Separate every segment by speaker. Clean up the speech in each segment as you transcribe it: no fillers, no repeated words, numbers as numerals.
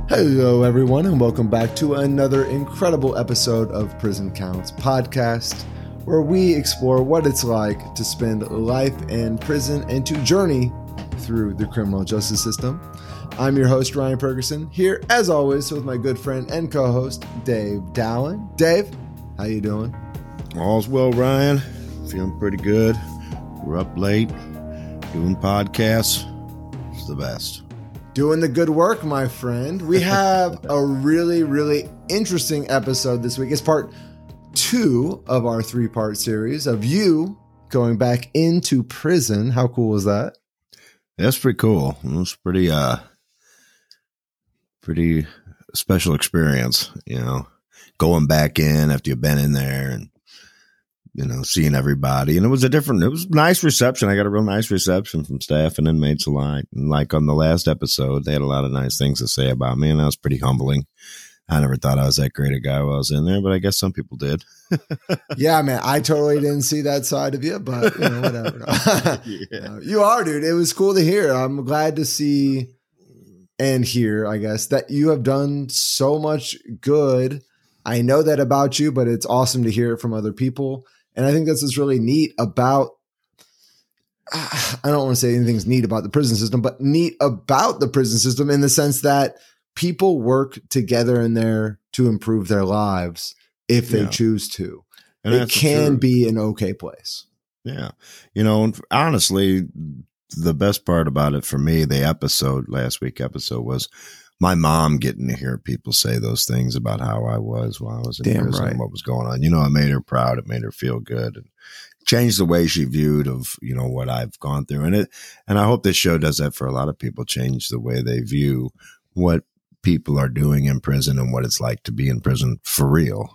Speaker 1: Hello, everyone, and welcome back to another incredible episode of Prison Counts podcast, where we explore what it's like to spend life in prison and to journey through the criminal justice system. I'm your host, Ryan Ferguson, here as always with my good friend and co-host, Dave Dowling. Dave, how you doing?
Speaker 2: All's well, Ryan. Feeling pretty good. We're up late, doing podcasts. It's the best.
Speaker 1: Doing the good work, my friend. We have a really interesting episode this week. It's part 2 of our 3-part series of you going back into prison. How cool was that?
Speaker 2: That's pretty cool. It was pretty special experience, going back in after you've been in there and, seeing everybody. And it was a nice reception. I got a real nice reception from staff and inmates alike. And like on the last episode, they had a lot of nice things to say about me, and that was pretty humbling. I never thought I was that great a guy while I was in there, but I guess some people did.
Speaker 1: Yeah, man, I totally didn't see that side of you, but whatever. Yeah. You are, dude. It was cool to hear. I'm glad to see and hear, I guess, that you have done so much good. I know that about you, but it's awesome to hear it from other people. And I think that's what's really neat about, I don't want to say anything's neat about the prison system, but neat about the prison system in the sense that people work together in there to improve their lives if they choose to. And it can be an okay place.
Speaker 2: Yeah. And honestly, the best part about it for me, last week episode was my mom getting to hear people say those things about how I was while I was in prison and what was going on. It made her proud. It made her feel good and changed the way she viewed of, what I've gone through. And I hope this show does that for a lot of people, change the way they view what people are doing in prison and what it's like to be in prison for real.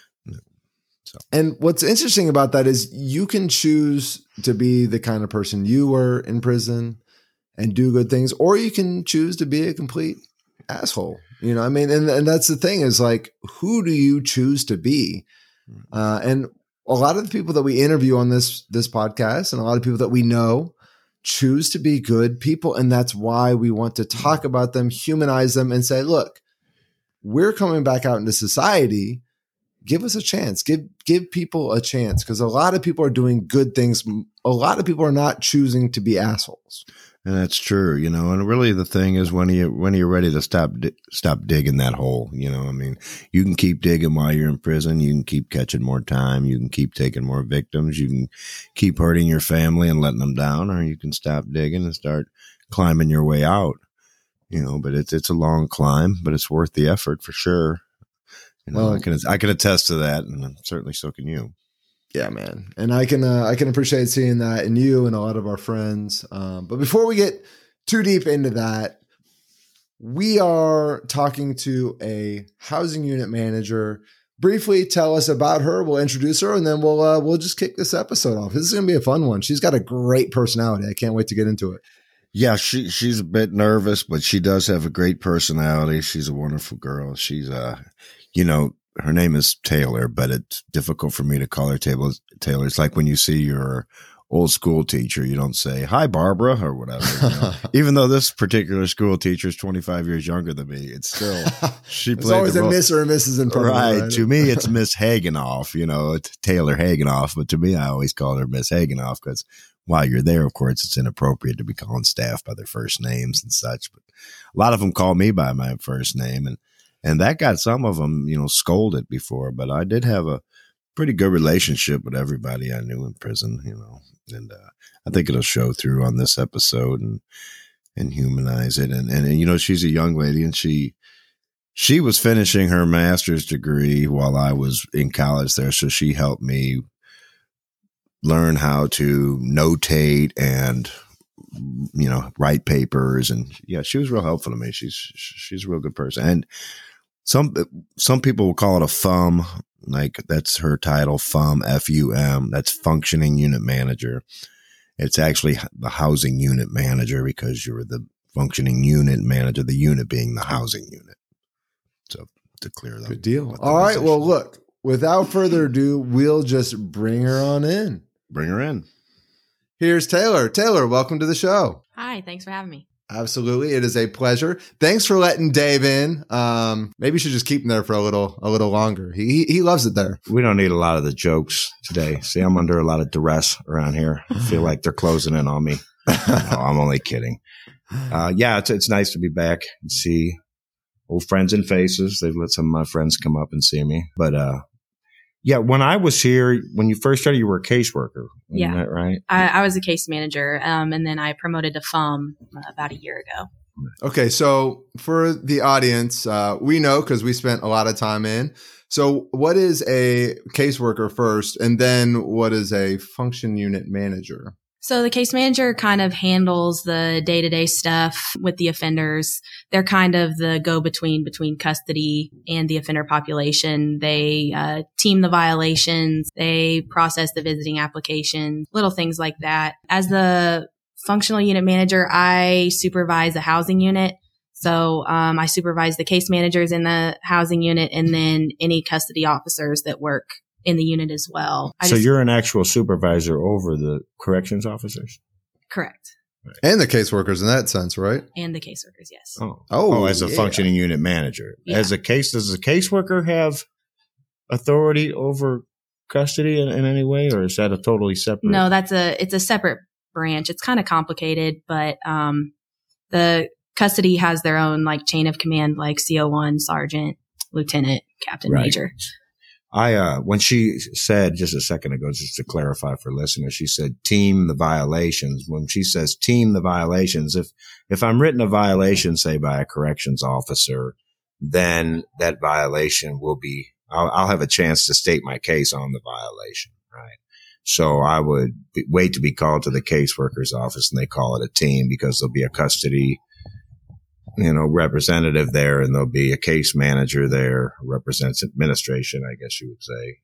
Speaker 2: So.
Speaker 1: And what's interesting about that is you can choose to be the kind of person you were in prison and do good things, or you can choose to be a complete asshole. And that's the thing is like, who do you choose to be? And a lot of the people that we interview on this podcast and a lot of people that we know choose to be good people. And that's why we want to talk about them, humanize them, and say, look, we're coming back out into society. Give us a chance. Give people a chance, because a lot of people are doing good things. A lot of people are not choosing to be assholes.
Speaker 2: And that's true, and really the thing is when you're ready to stop digging that hole, you can keep digging while you're in prison. You can keep catching more time. You can keep taking more victims. You can keep hurting your family and letting them down, or you can stop digging and start climbing your way out, but it's a long climb, but it's worth the effort for sure. I can attest to that, and certainly so can you.
Speaker 1: Yeah, man. And I can appreciate seeing that in you and a lot of our friends. But before we get too deep into that, we are talking to a housing unit manager. Briefly tell us about her. We'll introduce her, and then we'll just kick this episode off. This is going to be a fun one. She's got a great personality. I can't wait to get into it.
Speaker 2: Yeah, she's a bit nervous, but she does have a great personality. She's a wonderful girl. She's her name is Taylor, but it's difficult for me to call her Taylor. It's like when you see your old school teacher, you don't say, "Hi, Barbara," or whatever. Even though this particular school teacher is 25 years younger than me, it's still, she
Speaker 1: played always a Miss or a Mrs. in front of her.
Speaker 2: Right. To me, it's Miss Hagenoff, it's Taylor Hagenoff. But to me, I always call her Miss Hagenoff because while you're there, of course, it's inappropriate to be calling staff by their first names and such. But a lot of them call me by my first name. And that got some of them, scolded before, but I did have a pretty good relationship with everybody I knew in prison, and I think it'll show through on this episode and humanize it. And she's a young lady, and she was finishing her master's degree while I was in college there. So she helped me learn how to notate and, write papers. And yeah, she was real helpful to me. She's a real good person. And some people will call it a FUM, like that's her title, FUM, F-U-M. That's functioning unit manager. It's actually the housing unit manager because you're the functioning unit manager, the unit being the housing unit. So to clear that.
Speaker 1: Good deal. All right. Well, look, without further ado, we'll just bring her on in.
Speaker 2: Bring her in.
Speaker 1: Here's Taylor. Taylor, welcome to the show.
Speaker 3: Hi. Thanks for having me.
Speaker 1: Absolutely. It is a pleasure. Thanks for letting Dave in. Maybe you should just keep him there for a little longer. He loves it there.
Speaker 2: We don't need a lot of the jokes today. See, I'm under a lot of duress around here. I feel like they're closing in on me. No, I'm only kidding. Yeah, it's nice to be back and see old friends and faces. They've let some of my friends come up and see me. But yeah, when I was here, when you first started, you were a caseworker. Isn't that right?
Speaker 3: I was a case manager, and then I promoted to FUM about a year ago.
Speaker 1: Okay, so for the audience, we know because we spent a lot of time in. So what is a caseworker first, and then what is a function unit manager?
Speaker 3: So the case manager kind of handles the day-to-day stuff with the offenders. They're kind of the go-between between custody and the offender population. They team the violations. They process the visiting applications, little things like that. As the functional unit manager, I supervise a housing unit. So I supervise the case managers in the housing unit and then any custody officers that work in the unit as well.
Speaker 2: So you're an actual supervisor over the corrections officers?
Speaker 3: Correct.
Speaker 1: And the caseworkers in that sense, right?
Speaker 3: And the caseworkers, yes.
Speaker 2: As a functioning unit manager.
Speaker 3: Yeah.
Speaker 2: Does a caseworker have authority over custody in any way, or is that a totally separate?
Speaker 3: No, it's a separate branch. It's kind of complicated, but the custody has their own like chain of command, like CO1, sergeant, lieutenant, captain, major.
Speaker 2: When she said just a second ago, just to clarify for listeners, she said team the violations. When she says team the violations, if I'm written a violation, say by a corrections officer, then that violation will be, I'll have a chance to state my case on the violation, right? So I would wait to be called to the caseworker's office, and they call it a team because there'll be a custody representative there, and there'll be a case manager there who represents administration, I guess you would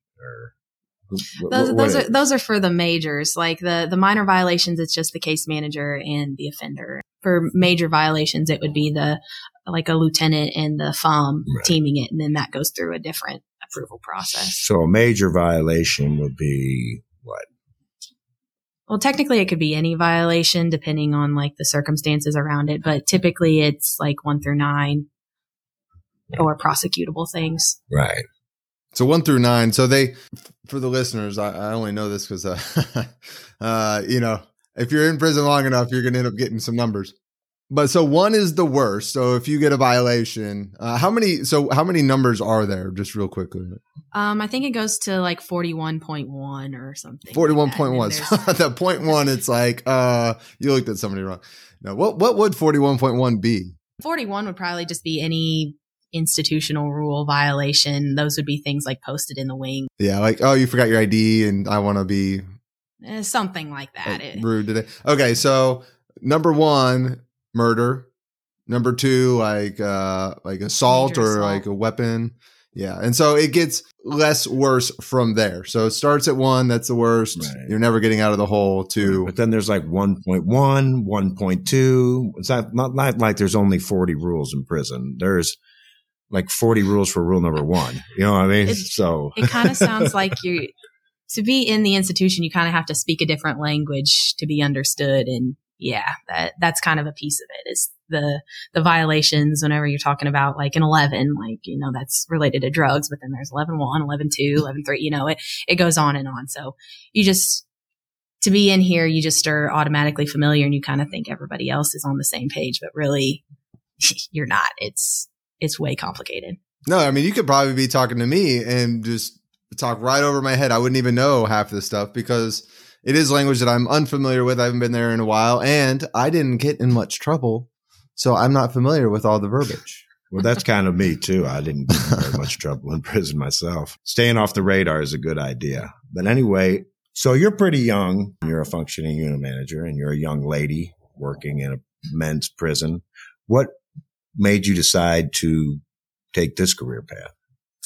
Speaker 2: say. Or
Speaker 3: those are for the majors. Like the minor violations, it's just the case manager and the offender. For major violations, it would be a lieutenant and the FUM teaming it, and then that goes through a different approval process.
Speaker 2: So a major violation would be what?
Speaker 3: Well, technically it could be any violation depending on like the circumstances around it, but typically it's like 1 through 9 or prosecutable things.
Speaker 2: Right.
Speaker 1: So 1 through 9. So for the listeners, I only know this because, if you're in prison long enough, you're going to end up getting some numbers. But so 1 is the worst. So if you get a violation, how many numbers are there? Just real quickly.
Speaker 3: I think it goes to like 41.1 or something.
Speaker 1: 41.1. Like so at that point 1, it's like, you looked at somebody wrong. Now, what would 41.1 be?
Speaker 3: 41 would probably just be any institutional rule violation. Those would be things like posted in the wing.
Speaker 1: Yeah. Like, oh, you forgot your ID and I want to be
Speaker 3: something like that.
Speaker 1: Rude today. Okay. So number 1, murder. Number 2, like assault or like a weapon. Yeah. And so it gets less worse from there. So it starts at 1. That's the worst. Right. You're never getting out of the hole. 2.
Speaker 2: But then there's like 1.1, 1.2. It's not like there's only 40 rules in prison. There's like 40 rules for rule number 1. You know what I mean?
Speaker 3: It kind of sounds like to be in the institution, you kind of have to speak a different language to be understood. And yeah, that's kind of a piece of it is the violations whenever you're talking about like an 11, like, that's related to drugs, but then there's 11.1, 11.2, 11.3, it goes on and on. So to be in here, you just are automatically familiar and you kind of think everybody else is on the same page, but really you're not. It's way complicated.
Speaker 1: No, I mean, you could probably be talking to me and just talk right over my head. I wouldn't even know half of this stuff because it is language that I'm unfamiliar with. I haven't been there in a while, and I didn't get in much trouble, so I'm not familiar with all the verbiage.
Speaker 2: Well, that's kind of me, too. I didn't get in very much trouble in prison myself. Staying off the radar is a good idea. But anyway, so you're pretty young. You're a functioning unit manager, and you're a young lady working in a men's prison. What made you decide to take this career path?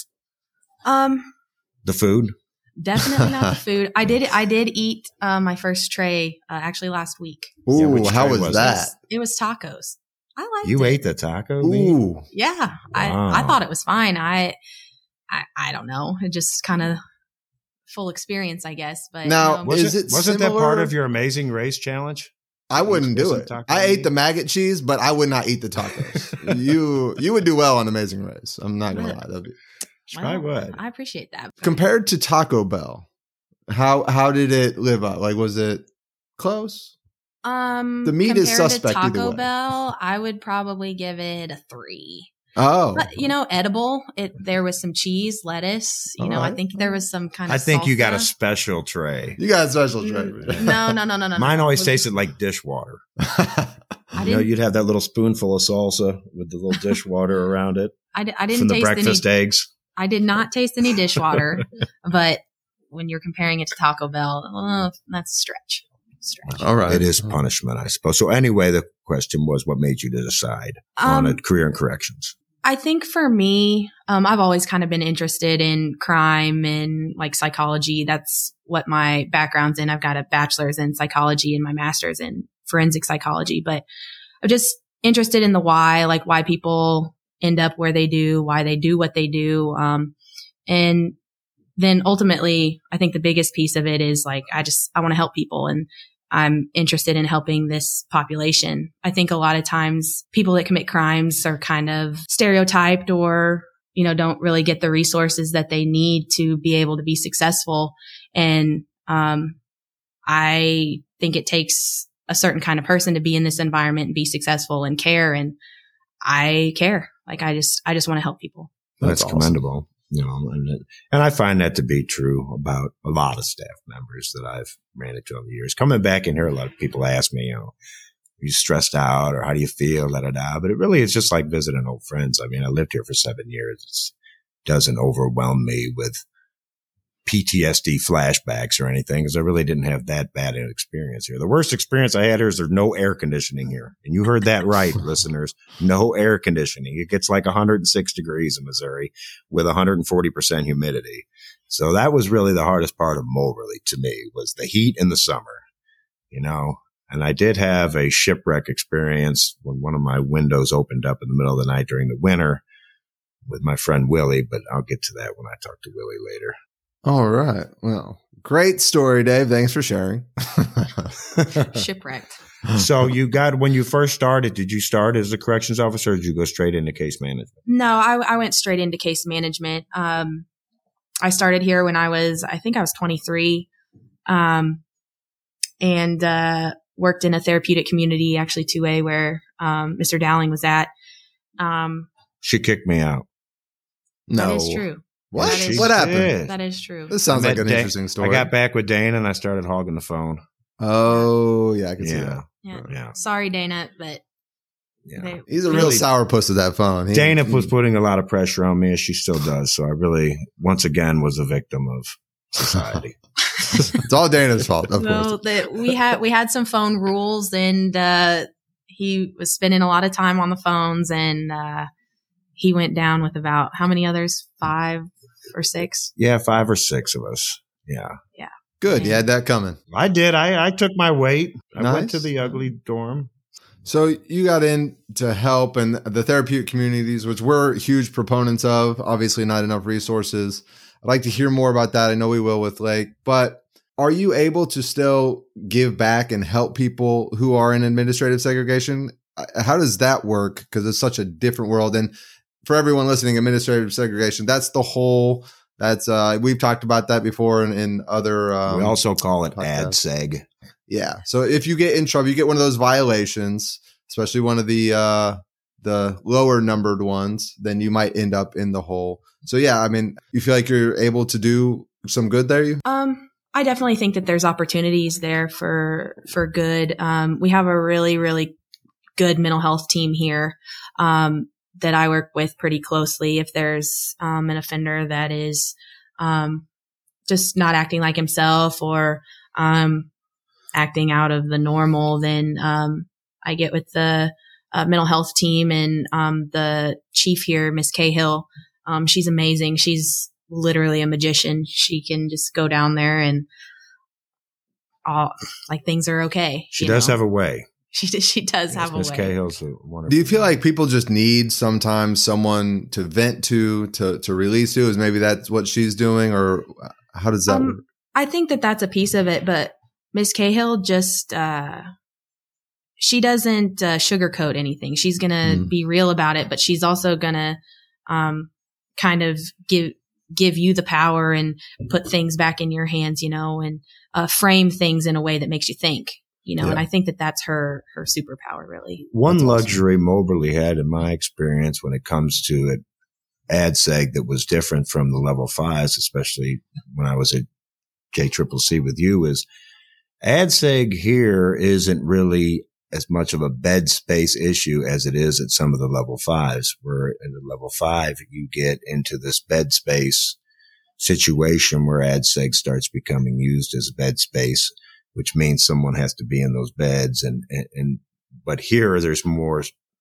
Speaker 2: The food?
Speaker 3: Definitely not the food. I did eat my first tray actually last week.
Speaker 1: Ooh, how was that?
Speaker 3: It was tacos. I liked it.
Speaker 2: You ate the taco?
Speaker 1: Ooh.
Speaker 3: Yeah. Wow. I thought it was fine. I don't know. It just kind of full experience, I guess. But
Speaker 1: now,
Speaker 2: wasn't that part of your Amazing Race challenge?
Speaker 1: I wouldn't do it. I ate the maggot cheese, but I would not eat the tacos. You would do well on Amazing Race. I'm not gonna lie. That'd be
Speaker 2: I would.
Speaker 3: I appreciate that.
Speaker 1: compared to Taco Bell. How did it live up? Like, was it close? The meat is
Speaker 3: compared to
Speaker 1: suspect either
Speaker 3: Taco
Speaker 1: way.
Speaker 3: Bell, I would probably give it a 3.
Speaker 1: Oh,
Speaker 3: But edible. There was some cheese, lettuce.
Speaker 1: All
Speaker 3: I
Speaker 1: right.
Speaker 3: think there was some kind of.
Speaker 2: I think you got a
Speaker 3: salsa.
Speaker 2: special tray.
Speaker 1: you got a special treatment.
Speaker 3: No.
Speaker 2: Mine always
Speaker 3: Was-
Speaker 2: tasted like dishwater.
Speaker 3: I didn't.
Speaker 2: You'd have that little spoonful of salsa with the little dishwater around it
Speaker 3: I
Speaker 2: from
Speaker 3: didn't
Speaker 2: the
Speaker 3: taste
Speaker 2: breakfast
Speaker 3: any.
Speaker 2: eggs.
Speaker 3: I did not taste any dishwater, but when you're comparing it to Taco Bell, that's a stretch.
Speaker 1: All right.
Speaker 2: It is punishment, I suppose. So anyway, the question was, what made you to decide on a career in corrections?
Speaker 3: I think for me, I've always kind of been interested in crime and like psychology. That's what my background's in. I've got a bachelor's in psychology and my master's in forensic psychology, but I'm just interested in the why, like why people end up where they do, why they do what they do. And then ultimately, I think the biggest piece of it is like, I want to help people, and I'm interested in helping this population. I think a lot of times people that commit crimes are kind of stereotyped or, don't really get the resources that they need to be able to be successful. And, I think it takes a certain kind of person to be in this environment and be successful and care. And I care. Like, I just want to help people.
Speaker 2: That's
Speaker 1: awesome.
Speaker 2: commendable. And I find that to be true about a lot of staff members that I've ran into over the years. Coming back in here, a lot of people ask me, are you stressed out or how do you feel? But it really is just like visiting old friends. I mean, I lived here for 7 years. It doesn't overwhelm me with PTSD flashbacks or anything because I really didn't have that bad an experience here. The worst experience I had here is there's no air conditioning here. And you heard that right, listeners. No air conditioning. It gets like 106 degrees in Missouri with 140% humidity. So that was really the hardest part of Moberly to me was the heat in the summer, And I did have a shipwreck experience when one of my windows opened up in the middle of the night during the winter with my friend Willie, but I'll get to that when I talk to Willie later.
Speaker 1: All right. Well, great story, Dave. Thanks for sharing.
Speaker 3: Shipwrecked.
Speaker 2: So when you first started, did you start as a corrections officer or did you go straight into case management?
Speaker 3: No, I went straight into case management. I started here when I was 23, and worked in a therapeutic community, actually 2A, where Mr. Dowling was at.
Speaker 2: She kicked me out.
Speaker 1: No.
Speaker 3: That is true.
Speaker 1: What?
Speaker 3: That is
Speaker 1: What
Speaker 3: true.
Speaker 1: happened?
Speaker 3: That is true.
Speaker 1: This sounds
Speaker 2: I
Speaker 1: like
Speaker 2: met
Speaker 1: an interesting story.
Speaker 2: I got back with Dana and I started hogging the phone.
Speaker 1: Oh, yeah, I can see
Speaker 2: Yeah.
Speaker 1: that.
Speaker 2: Yeah.
Speaker 3: Sorry, Dana, but
Speaker 2: Yeah.
Speaker 1: He's a real
Speaker 2: Really-
Speaker 1: sourpuss with that phone.
Speaker 2: Dana was putting a lot of pressure on me as she still does. So I really, once again, was a victim of society.
Speaker 1: It's all Dana's fault, of
Speaker 3: no,
Speaker 1: course.
Speaker 3: that we had some phone rules, and he was spending a lot of time on the phones, and he went down with about how many others? 5 or 6.
Speaker 2: Yeah, 5 or 6 of us. Yeah.
Speaker 1: Good. You had that coming.
Speaker 2: I did. I took my weight. I went
Speaker 1: Nice.
Speaker 2: to the ugly dorm.
Speaker 1: So you got in to help and the therapeutic communities, which we're huge proponents of, obviously not enough resources. I'd like to hear more about that. I know we will with Lake, but are you able to still give back and help people who are in administrative segregation? How does that work? Because it's such a different world. And for everyone listening, administrative segregation, that's the whole, we've talked about that before in other.
Speaker 2: We also call it
Speaker 1: podcast.
Speaker 2: ADSEG.
Speaker 1: Yeah. So if you get in trouble, you get one of those violations, especially one of the lower numbered ones, then you might end up in the hole. So yeah, I mean, you feel like you're able to do some good there?
Speaker 3: I definitely think that there's opportunities there for good. We have a really, really good mental health team here, that I work with pretty closely. If there's, an offender that is, just not acting like himself or, acting out of the normal, then, I get with the, mental health team and, the chief here, Miss Cahill. She's amazing. She's literally a magician. She can just go down there and things are okay.
Speaker 2: She does have a way.
Speaker 3: She does have a
Speaker 2: Miss
Speaker 3: way.
Speaker 2: Cahill's a wonderful.
Speaker 1: Do you feel like people just need sometimes someone to vent to release to? Is maybe that's what she's doing, or how does that work?
Speaker 3: I think that that's a piece of it, but Miss Cahill just she doesn't sugarcoat anything. She's going to be real about it, but she's also going to kind of give you the power and put things back in your hands, and frame things in a way that makes you think, and I think that that's her superpower, really.
Speaker 2: One
Speaker 1: That's
Speaker 2: luxury Moberly had, in my experience, when it comes to it, AdSeg, that was different from the level 5s, especially when I was at JCCC with you, is AdSeg here isn't really as much of a bed space issue as it is at some of the level 5s, where in the level 5, you get into this bed space situation where AdSeg starts becoming used as bed space, which means someone has to be in those beds. But here there's more,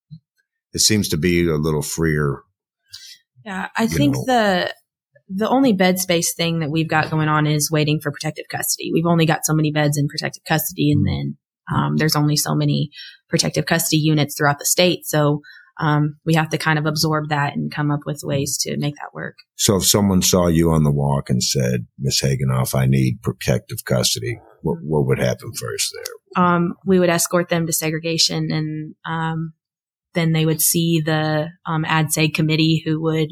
Speaker 2: it seems to be a little freer.
Speaker 3: Yeah. I think the only bed space thing that we've got going on is waiting for protective custody. We've only got so many beds in protective custody, and then there's only so many protective custody units throughout the state. So we have to kind of absorb that and come up with ways to make that work.
Speaker 2: So if someone saw you on the walk and said, Ms. Hagenoff, I need protective custody, what would happen first there?
Speaker 3: We would escort them to segregation, and then they would see the AdSeg committee, who would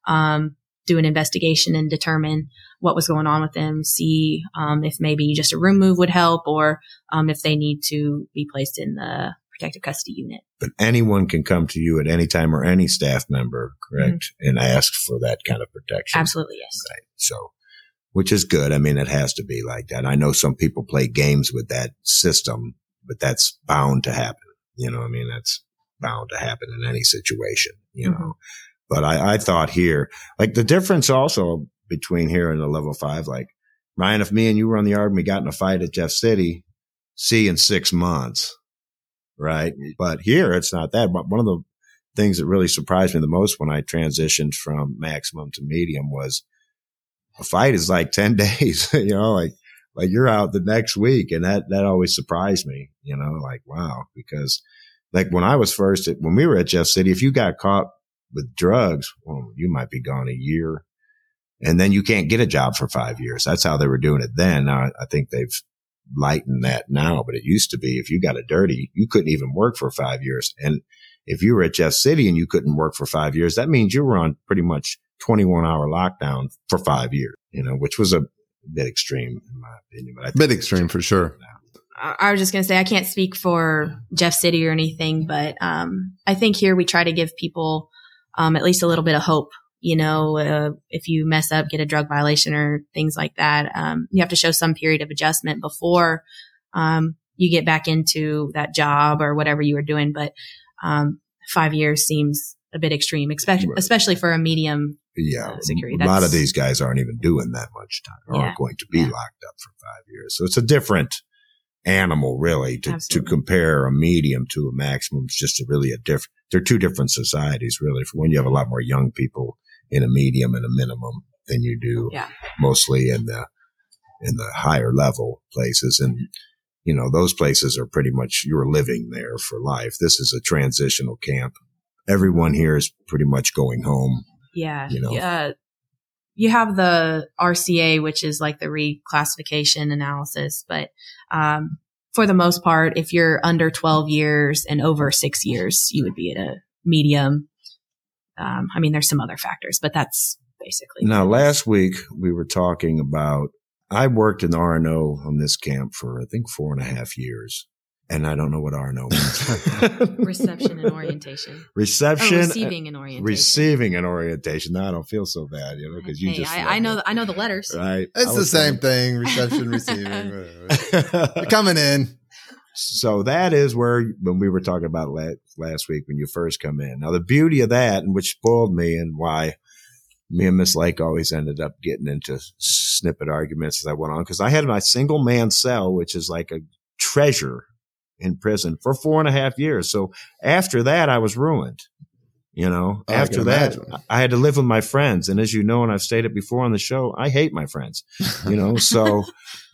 Speaker 3: do an investigation and determine what was going on with them, see if maybe just a room move would help, or if they need to be placed in the protective custody unit.
Speaker 2: But anyone can come to you at any time, or any staff member, correct, and ask for that kind of protection?
Speaker 3: Absolutely, yes.
Speaker 2: Right. So, which is good. I mean, it has to be like that. I know some people play games with that system, but that's bound to happen. That's bound to happen in any situation, know. But I thought here, like the difference also between here and the level 5, like Ryan, if me and you were on the yard and we got in a fight at Jeff City, see in 6 months, right? But here it's not that. But one of the things that really surprised me the most when I transitioned from maximum to medium was a fight is like 10 days, like you're out the next week. And that always surprised me, like, wow, because like when we were at Jeff City, if you got caught with drugs, well, you might be gone a year, and then you can't get a job for 5 years. That's how they were doing it then. Now, I think they've lightened that now, but it used to be if you got a dirty, you couldn't even work for 5 years. And if you were at Jeff City and you couldn't work for 5 years, that means you were on pretty much 21-hour lockdown for 5 years, which was a bit extreme in my opinion. But
Speaker 1: bit extreme for sure.
Speaker 3: I was just going to say, I can't speak for Jeff City or anything, but I think here we try to give people at least a little bit of hope. If you mess up, get a drug violation or things like that, you have to show some period of adjustment before you get back into that job or whatever you were doing. But 5 years seems a bit extreme, especially for a medium security.
Speaker 2: A lot of these guys aren't even doing that much time, or aren't going to be locked up for 5 years. So it's a different animal, really, to compare a medium to a maximum. It's just they're two different societies, really. For when you have a lot more young people in a medium and a minimum than you do mostly in the higher level places. And, those places are pretty much, you're living there for life. This is a transitional camp. Everyone here is pretty much going home.
Speaker 3: Yeah. You have the RCA, which is like the reclassification analysis. But for the most part, if you're under 12 years and over 6 years, you would be at a medium. There's some other factors, but that's basically. Now,
Speaker 2: last week we were talking about, I worked in the R&O on this camp for, I think, 4.5 years. And I don't know what R&O means.
Speaker 3: Reception and orientation.
Speaker 2: Receiving and orientation. Now I don't feel so bad, because you just.
Speaker 3: I know the letters.
Speaker 2: Right.
Speaker 1: It's the same thing. Reception, receiving. You're coming in.
Speaker 2: So that is where, when we were talking about last week, when you first come in. Now the beauty of that, and which spoiled me, and why me and Miss Lake always ended up getting into snippet arguments as I went on, because I had my single man cell, which is like a treasure in prison, for 4.5 years. So after that, I was ruined. After that, I had to live with my friends. And as you know, and I've stated before on the show, I hate my friends, so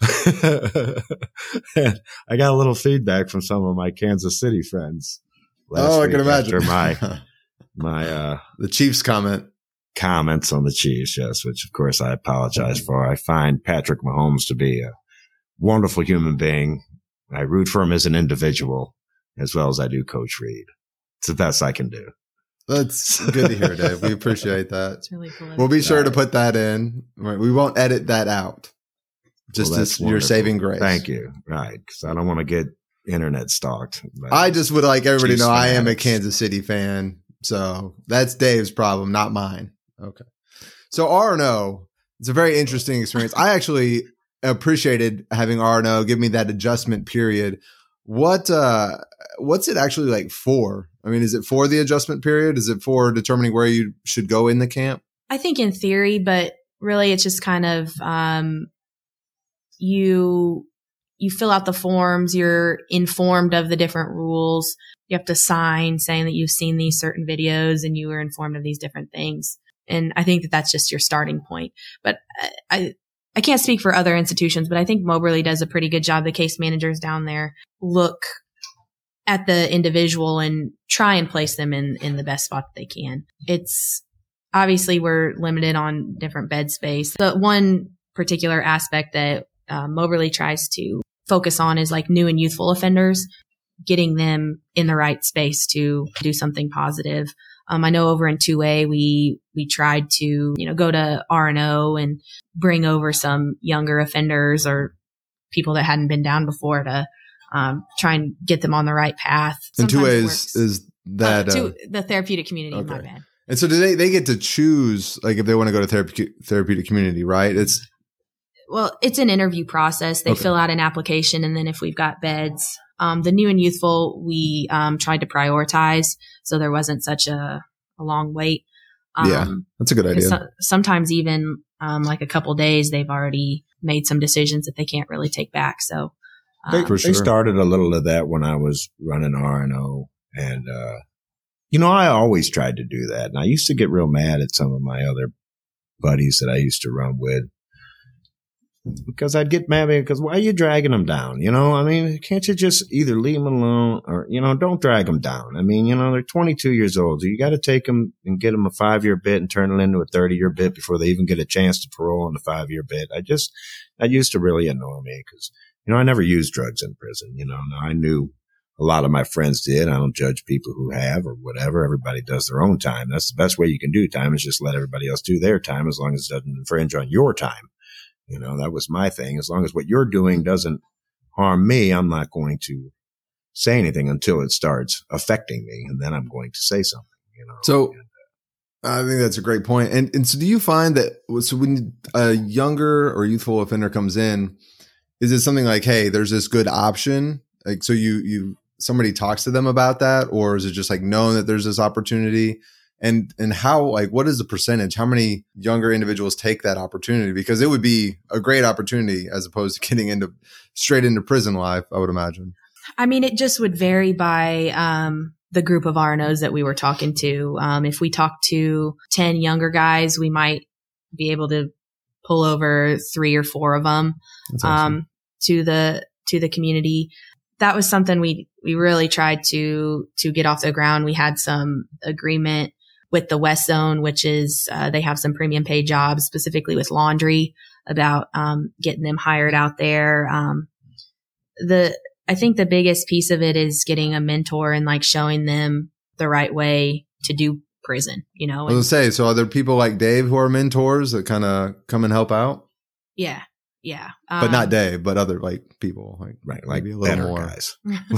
Speaker 2: I got a little feedback from some of my Kansas City friends.
Speaker 1: I can imagine.
Speaker 2: After my
Speaker 1: the Chiefs comments
Speaker 2: on the Chiefs, yes, which of course I apologize for. I find Patrick Mahomes to be a wonderful human being. I root for him as an individual, as well as I do Coach Reed. It's the best I can do.
Speaker 1: That's good to hear, Dave. We appreciate that.
Speaker 3: It's really cool.
Speaker 1: We'll be sure to put that in. We won't edit that out. Just
Speaker 2: Well,
Speaker 1: as
Speaker 2: that's
Speaker 1: your
Speaker 2: wonderful.
Speaker 1: saving grace.
Speaker 2: Thank you. Right. Because I don't want to get internet stalked.
Speaker 1: I just would like everybody to
Speaker 2: Chiefs
Speaker 1: know I am a
Speaker 2: fanatics.
Speaker 1: Kansas City fan. So that's Dave's problem, not mine. Okay. So R&O, it's a very interesting experience. I actually appreciated having R&O give me that adjustment period. What's it actually like for? I mean, is it for the adjustment period? Is it for determining where you should go in the camp?
Speaker 3: I think in theory, but really it's just kind of you fill out the forms, you're informed of the different rules. You have to sign saying that you've seen these certain videos and you were informed of these different things. And I think that that's just your starting point. But I can't speak for other institutions, but I think Moberly does a pretty good job. The case managers down there look at the individual and try and place them in the best spot that they can. It's obviously we're limited on different bed space. The one particular aspect that Moberly tries to focus on is like new and youthful offenders, getting them in the right space to do something positive. I know over in 2A, we tried to, go to R&O and bring over some younger offenders or people that hadn't been down before to try and get them on the right path.
Speaker 1: And
Speaker 3: Sometimes
Speaker 1: 2A
Speaker 3: it works.
Speaker 1: is that
Speaker 3: the therapeutic community.
Speaker 1: okay.
Speaker 3: My bad.
Speaker 1: And so do they get to choose like if they want to go to therapeutic community, right?
Speaker 3: Well, it's an interview process. They
Speaker 1: Okay.
Speaker 3: fill out an application, and then if we've got beds, the new and youthful, we tried to prioritize so there wasn't such a long wait.
Speaker 1: Yeah, that's a good idea.
Speaker 3: Sometimes even like a couple days, they've already made some decisions that they can't really take back. So
Speaker 1: For
Speaker 2: They
Speaker 1: sure.
Speaker 2: started a little of that when I was running R&O. And, I always tried to do that. And I used to get real mad at some of my other buddies that I used to run with. Because I'd get mad because why are you dragging them down? Can't you just either leave them alone or, don't drag them down? They're 22 years old. So you got to take them and get them a 5-year bit and turn it into a 30-year bit before they even get a chance to parole on the 5-year bit. That used to really annoy me because, I never used drugs in prison. Now I knew a lot of my friends did. I don't judge people who have or whatever. Everybody does their own time. That's the best way you can do time is just let everybody else do their time as long as it doesn't infringe on your time. That was my thing. As long as what you're doing doesn't harm me, I'm not going to say anything until it starts affecting me. And then I'm going to say something,
Speaker 1: So I think that's a great point. And so do you find that when a younger or youthful offender comes in, is it something like, hey, there's this good option? Like, so somebody talks to them about that, or is it just like knowing that there's this opportunity? And how, like, what is the percentage? How many younger individuals take that opportunity? Because it would be a great opportunity as opposed to getting straight into prison life, I would imagine.
Speaker 3: I mean, it just would vary by the group of R&Os that we were talking to. If we talked to 10 younger guys, we might be able to pull over 3 or 4 of them
Speaker 1: That's awesome.
Speaker 3: to the community. That was something we really tried to get off the ground. We had some agreement with the West Zone, which is they have some premium paid jobs specifically with laundry about getting them hired out there. I think the biggest piece of it is getting a mentor and like showing them the right way to do prison,
Speaker 1: I was going to say, so are there people like Dave who are mentors that kind of come and help out?
Speaker 3: Yeah.
Speaker 1: But not Dave, but other like people, like
Speaker 2: Like
Speaker 1: maybe a little
Speaker 2: better
Speaker 1: more.
Speaker 2: guys.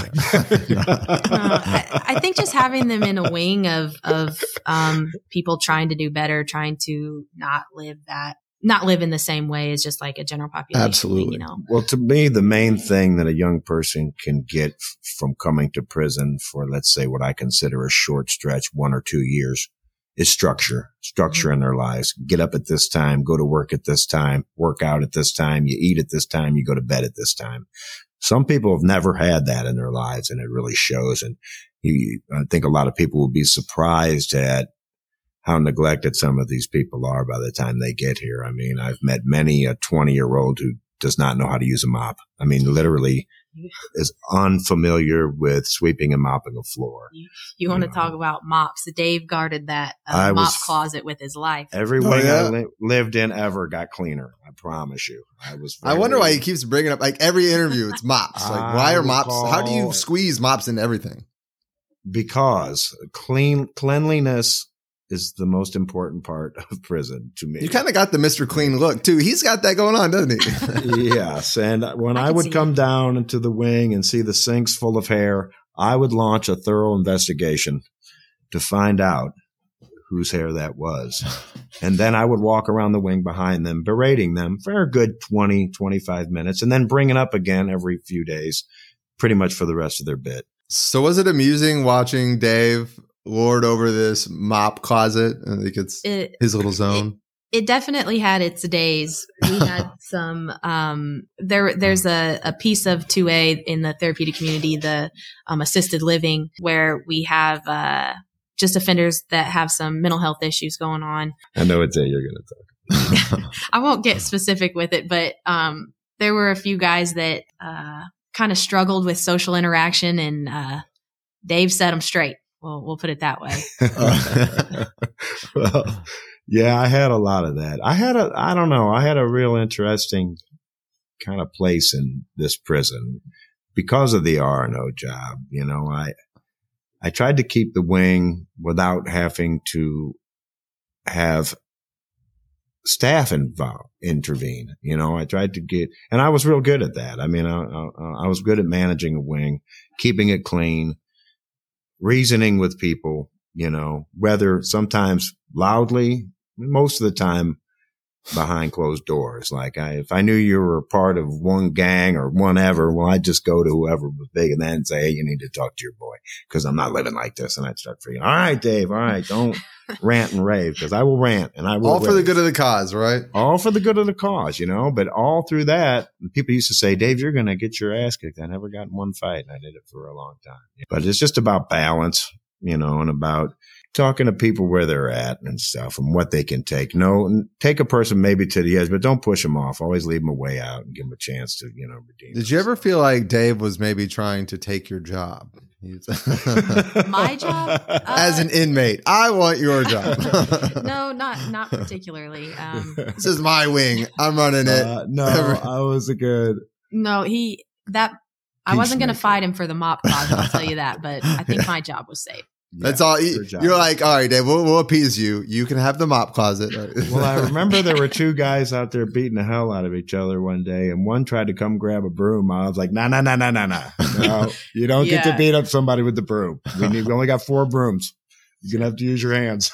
Speaker 3: I think just having them in a wing of people trying to do better, trying to not live in the same way as just like a general population.
Speaker 1: Absolutely.
Speaker 2: Well, to me, the main thing that a young person can get from coming to prison for, let's say, what I consider a short stretch, 1 or 2 years, is structure in their lives. Get up at this time, go to work at this time, work out at this time, you eat at this time, you go to bed at this time. Some people have never had that in their lives, and it really shows. And I think a lot of people will be surprised at how neglected some of these people are by the time they get here. I mean, I've met many a 20-year-old who does not know how to use a mop. I mean, literally is unfamiliar with sweeping and mopping a floor.
Speaker 3: You want to talk about mops. Dave guarded that mop closet with his life.
Speaker 2: Every wing I lived in ever got cleaner. I promise you.
Speaker 1: I wonder why he keeps bringing up, like, every interview, it's mops. Like, why are mops? How do you squeeze mops into everything?
Speaker 2: Because cleanliness is the most important part of prison to me.
Speaker 1: You kind of got the Mr. Clean look too. He's got that going on, doesn't
Speaker 2: he? Yes. And when I would come down into the wing and see the sinks full of hair, I would launch a thorough investigation to find out whose hair that was. And then I would walk around the wing behind them, berating them for a good 20, 25 minutes, and then bring it up again every few days, pretty much for the rest of their bit.
Speaker 1: So was it amusing watching Dave lord over this mop closet? I think it's his little zone.
Speaker 3: It definitely had its days. We had some, there's a piece of 2A in the therapeutic community, the assisted living, where we have just offenders that have some mental health issues going on.
Speaker 2: I know what day you're going to talk.
Speaker 3: I won't get specific with it, but there were a few guys that kind of struggled with social interaction, and Dave set them straight. Well, we'll put it that way.
Speaker 2: Well, yeah, I had a lot of that. I had a real interesting kind of place in this prison because of the R&O job. You know, I tried to keep the wing without having to have staff intervene. You know, I tried to and I was real good at that. I mean, I was good at managing a wing, keeping it clean, reasoning with people, you know, whether sometimes loudly, most of the time behind closed doors. Like if I knew you were a part of one gang or whatever, well, I'd just go to whoever was big and then say, hey, you need to talk to your boy because I'm not living like this. And I'd start freaking, all right, Dave, all right, don't rant and rave because I will rant and I will.
Speaker 1: All for the good of the cause, right?
Speaker 2: All for the good of the cause, you know, but all through that, people used to say, Dave, you're going to get your ass kicked. I never got in one fight and I did it for a long time. But it's just about balance, you know, and about talking to people where they're at and stuff and what they can take. No, take a person maybe to the edge, but don't push them off. Always leave them a way out and give them a chance to, you know, redeem.
Speaker 1: Did you ever feel like Dave was maybe trying to take your job?
Speaker 3: My job?
Speaker 1: As an inmate. I want your job.
Speaker 3: No, not particularly.
Speaker 1: This is my wing. I'm running it.
Speaker 2: No, I was a good.
Speaker 3: No, I wasn't going to fight him for the mop closet, I'll tell you that, but I think my job was safe.
Speaker 1: That's all. You're like, all right, Dave, we'll appease you. You can have the mop closet.
Speaker 2: Well, I remember there were two guys out there beating the hell out of each other one day, and one tried to come grab a broom. I was like, no, you don't get to beat up somebody with the broom. We only got 4 brooms. You're going to have to use your hands.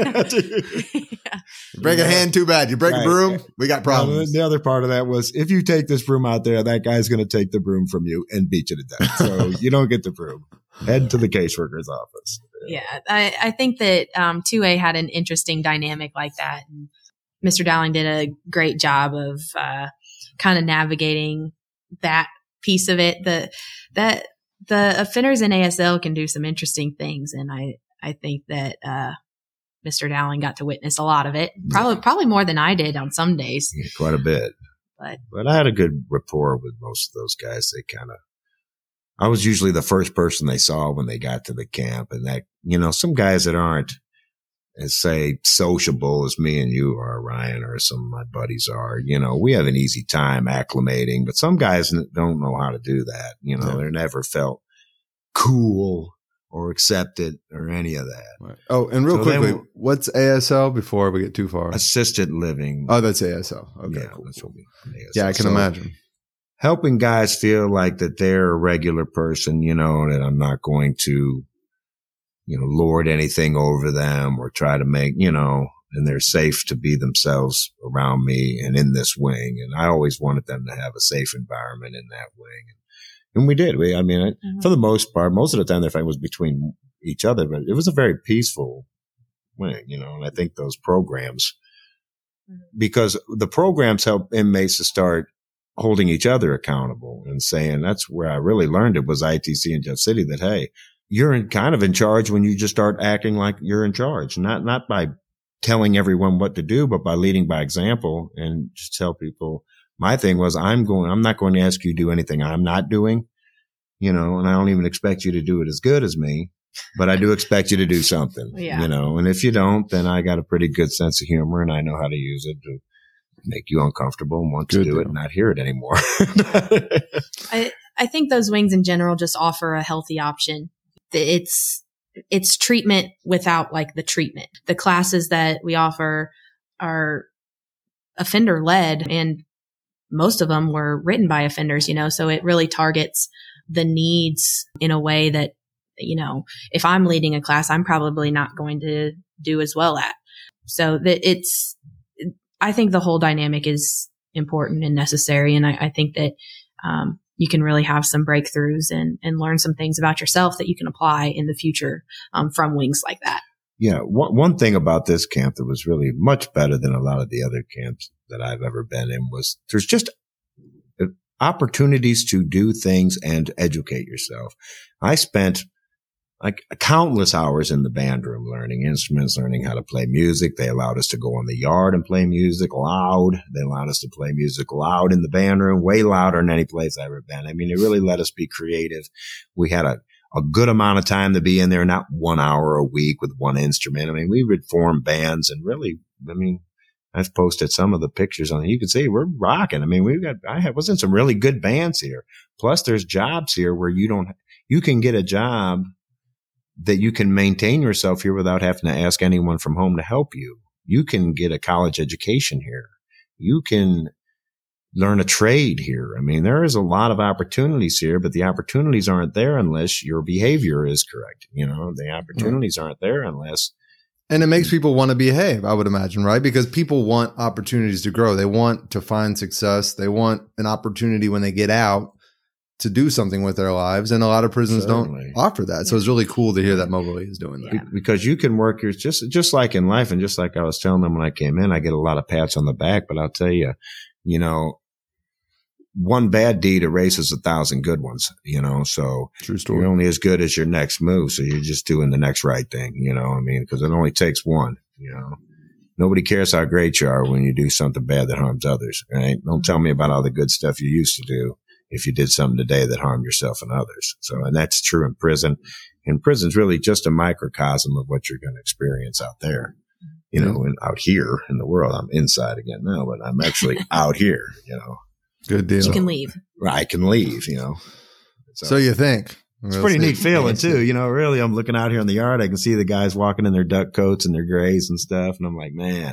Speaker 1: You break a hand, too bad. You break a broom, we got problems.
Speaker 2: The other part of that was, if you take this broom out there, that guy's going to take the broom from you and beat you to death. So you don't get the broom. Head to the caseworker's office.
Speaker 3: Yeah, I think that 2A had an interesting dynamic like that. And Mr. Dowling did a great job of kind of navigating that piece of it. The offenders in ASL can do some interesting things, and I think that Mr. Dowling got to witness a lot of it. Probably more than I did on some days.
Speaker 2: Yeah, quite a bit. But I had a good rapport with most of those guys. I was usually the first person they saw when they got to the camp. And that, you know, some guys that aren't as, say, sociable as me and you are, Ryan, or some of my buddies are, you know, we have an easy time acclimating, but some guys don't know how to do that. You know, They're never felt cool or accepted or any of that. Right.
Speaker 1: Oh, and real quickly, what's ASL before we get too far?
Speaker 2: Assisted living.
Speaker 1: Oh, that's ASL. Okay,
Speaker 2: yeah,
Speaker 1: cool.
Speaker 2: That's what ASL.
Speaker 1: Yeah, I can imagine.
Speaker 2: Helping guys feel like that they're a regular person, you know, that I'm not going to, you know, lord anything over them or try to make, you know, and they're safe to be themselves around me and in this wing. And I always wanted them to have a safe environment in that wing. And we did. For the most part, most of the time their fight was between each other, but it was a very peaceful wing, you know, and I think those programs, because the programs help inmates to start holding each other accountable and saying, that's where I really learned it was ITC in Jeff City, that, hey, you're kind of in charge when you just start acting like you're in charge, not by telling everyone what to do, but by leading by example, and just tell people my thing was, I'm not going to ask you to do anything I'm not doing, you know, and I don't even expect you to do it as good as me, but I do expect you to do something, you know, and if you don't, then I got a pretty good sense of humor and I know how to use it to make you uncomfortable and want to do it and not hear it anymore.
Speaker 3: I think those wings in general just offer a healthy option. It's treatment without like the treatment. The classes that we offer are offender led and most of them were written by offenders, you know, so it really targets the needs in a way that, you know, if I'm leading a class, I'm probably not going to do as well at. So that I think the whole dynamic is important and necessary. And I think that, you can really have some breakthroughs and learn some things about yourself that you can apply in the future, from wings like that.
Speaker 2: Yeah. One thing about this camp that was really much better than a lot of the other camps that I've ever been in was there's just opportunities to do things and educate yourself. I spent like countless hours in the band room learning instruments, learning how to play music. They allowed us to go in the yard and play music loud. They allowed us to play music loud in the band room, way louder than any place I've ever been. I mean, they really let us be creative. We had a good amount of time to be in there, not 1 hour a week with one instrument. I mean, we would form bands and really, I mean, I've posted some of the pictures on it. You can see we're rocking. I mean, I was in some really good bands here. Plus there's jobs here where you can get a job that you can maintain yourself here without having to ask anyone from home to help you. You can get a college education here. You can learn a trade here. I mean, there is a lot of opportunities here, but the opportunities aren't there unless your behavior is correct. You know, the opportunities aren't there unless.
Speaker 1: And it makes people want to behave, I would imagine, right? Because people want opportunities to grow. They want to find success. They want an opportunity when they get out to do something with their lives. And a lot of prisons don't offer that. So it's really cool to hear that Moberly is doing that.
Speaker 2: Because you can work your, just like in life. And just like I was telling them when I came in, I get a lot of pats on the back, but I'll tell you, you know, one bad deed erases 1,000 good ones, you know, so
Speaker 1: true story.
Speaker 2: You're only as good as your next move. So you're just doing the next right thing, you know what I mean? Because it only takes one, you know. Nobody cares how great you are when you do something bad that harms others, right? Don't tell me about all the good stuff you used to do if you did something today that harmed yourself and others. So, and that's true in prison. And prison's really just a microcosm of what you're going to experience out there, you know, and out here in the world. I'm inside again now, but I'm actually out here, you know.
Speaker 1: Good deal.
Speaker 3: You can leave.
Speaker 2: I can leave, you know.
Speaker 1: So you think.
Speaker 2: It's a pretty neat feeling too. You know, really, I'm looking out here in the yard. I can see the guys walking in their duck coats and their grays and stuff. And I'm like, man,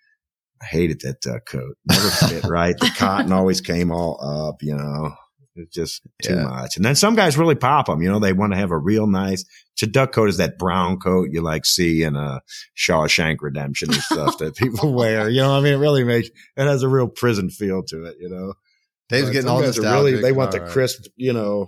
Speaker 2: I hated that duck coat. Never fit right. The cotton always came all up, you know. It's just too much. And then some guys really pop them. You know, they want to have a real nice. So duck coat is that brown coat you like see in a Shawshank Redemption and stuff that people wear. You know, I mean, it has a real prison feel to it. You know,
Speaker 1: Dave's getting all this really.
Speaker 2: They want the crisp, you know,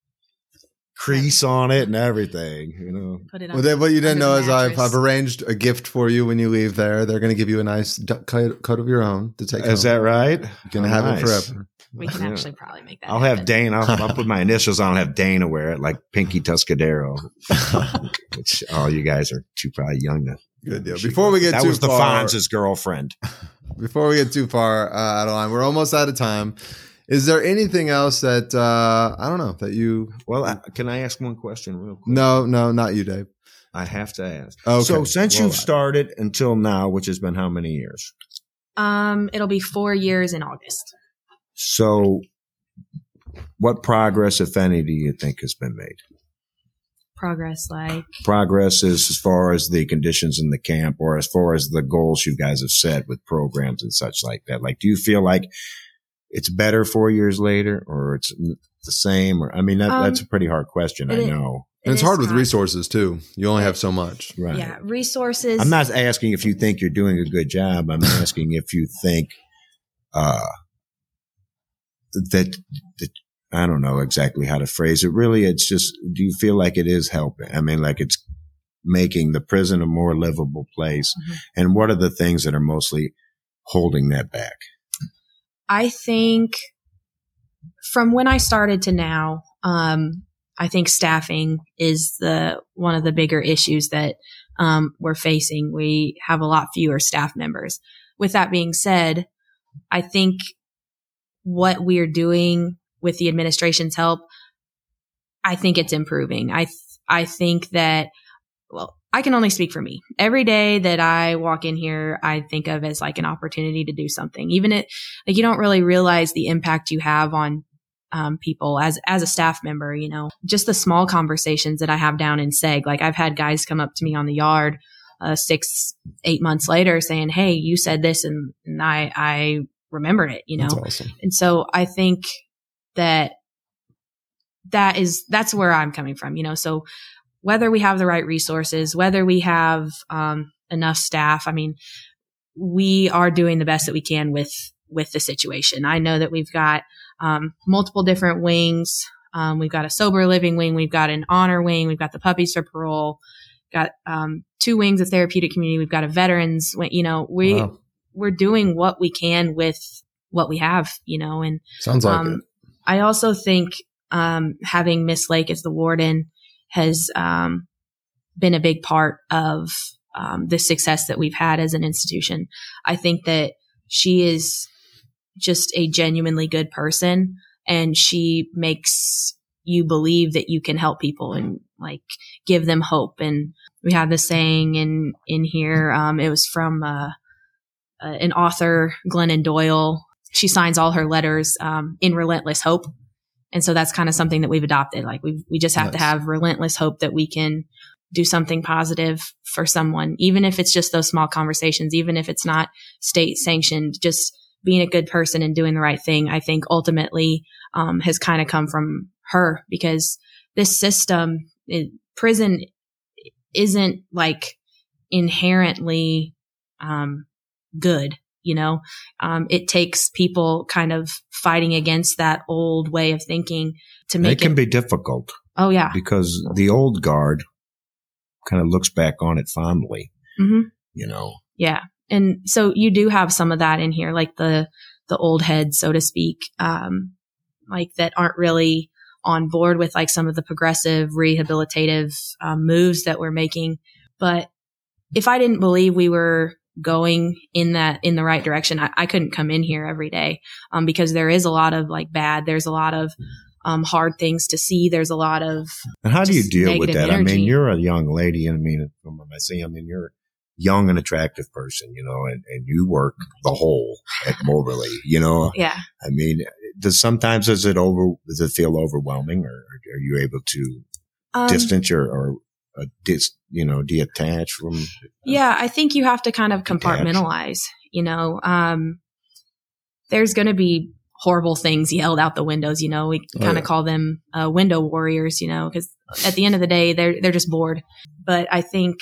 Speaker 2: crease on it and everything. You know.
Speaker 3: Put it on
Speaker 1: what you didn't know is I've arranged a gift for you when you leave there. They're going to give you a nice duck coat of your own to take.
Speaker 2: Is that right?
Speaker 1: You can have it forever.
Speaker 3: We can actually probably make that.
Speaker 2: I'll have Dane. I'll put my initials on. I'll have Dana wear it like Pinky Tuscadero. Which all you guys are too probably young to.
Speaker 1: Good deal. Before we get
Speaker 2: that
Speaker 1: too
Speaker 2: was the
Speaker 1: far,
Speaker 2: Fonz's girlfriend.
Speaker 1: Before we get too far out of line, we're almost out of time. Is there anything else that I don't know that you?
Speaker 2: Well, can I ask one question real quick?
Speaker 1: No, not you, Dave.
Speaker 2: I have to ask.
Speaker 1: Okay.
Speaker 2: So since you've started until now, which has been how many years?
Speaker 3: It'll be 4 years in August.
Speaker 2: So what progress, if any, do you think has been made?
Speaker 3: Progress
Speaker 2: is as far as the conditions in the camp or as far as the goals you guys have set with programs and such like that. Like, do you feel like it's better 4 years later or it's the same? Or, I mean, that's a pretty hard question. I know.
Speaker 1: And it's hard with resources too. You only have so much.
Speaker 2: Right.
Speaker 3: Yeah. Resources.
Speaker 2: I'm not asking if you think you're doing a good job. I'm asking if you think, that I don't know exactly how to phrase it. Really, it's just, do you feel like it is helping? I mean, like it's making the prison a more livable place. Mm-hmm. And what are the things that are mostly holding that back?
Speaker 3: I think from when I started to now, I think staffing is one of the bigger issues that we're facing. We have a lot fewer staff members. With that being said, I think what we're doing with the administration's help, I think it's improving. I think that, well, I can only speak for me. Every day that I walk in here, I think of as like an opportunity to do something. Even it, like you don't really realize the impact you have on people as a staff member, you know, just the small conversations that I have down in SEG. Like I've had guys come up to me on the yard 6-8 months later saying, "Hey, you said this and I remembered it," you know?
Speaker 1: That's awesome.
Speaker 3: And so I think that's where I'm coming from, you know? So whether we have the right resources, whether we have enough staff, I mean, we are doing the best that we can with the situation. I know that we've got multiple different wings. We've got a sober living wing. We've got an honor wing. We've got the puppies for parole. Got 2 wings of therapeutic community. We've got a veterans wing. You know, we're doing what we can with what we have, you know, and
Speaker 1: sounds like it.
Speaker 3: I also think having Miss Lake as the warden has been a big part of the success that we've had as an institution. I think that she is just a genuinely good person, and she makes you believe that you can help people and like give them hope. And we have this saying in here. It was from an author, Glennon Doyle. She signs all her letters in relentless hope. And so that's kind of something that we've adopted. Like we just have to have relentless hope that we can do something positive for someone, even if it's just those small conversations, even if it's not state sanctioned, just being a good person and doing the right thing. I think ultimately has kind of come from her, because this system, prison isn't like inherently good. You know, it takes people kind of fighting against that old way of thinking to make
Speaker 2: it. It can be difficult.
Speaker 3: Oh, yeah.
Speaker 2: Because the old guard kind of looks back on it fondly, you know.
Speaker 3: Yeah. And so you do have some of that in here, like the old heads, so to speak, like that aren't really on board with like some of the progressive rehabilitative moves that we're making. But if I didn't believe we were going in the right direction, I couldn't come in here every day, because there is a lot of like there's a lot of hard things to see. There's a lot of,
Speaker 2: and how do you deal with that?
Speaker 3: Energy.
Speaker 2: I mean, you're a young lady, and I mean, from what I see, I mean, you're a young and attractive person, you know, and you work the whole at Moberly, you know.
Speaker 3: Yeah. I
Speaker 2: mean, does it feel overwhelming, or are you able to distance or detach from?
Speaker 3: Yeah, I think you have to kind of compartmentalize, you know. There's going to be horrible things yelled out the windows, you know. We kind of call them window warriors, you know, because at the end of the day, they're just bored. But I think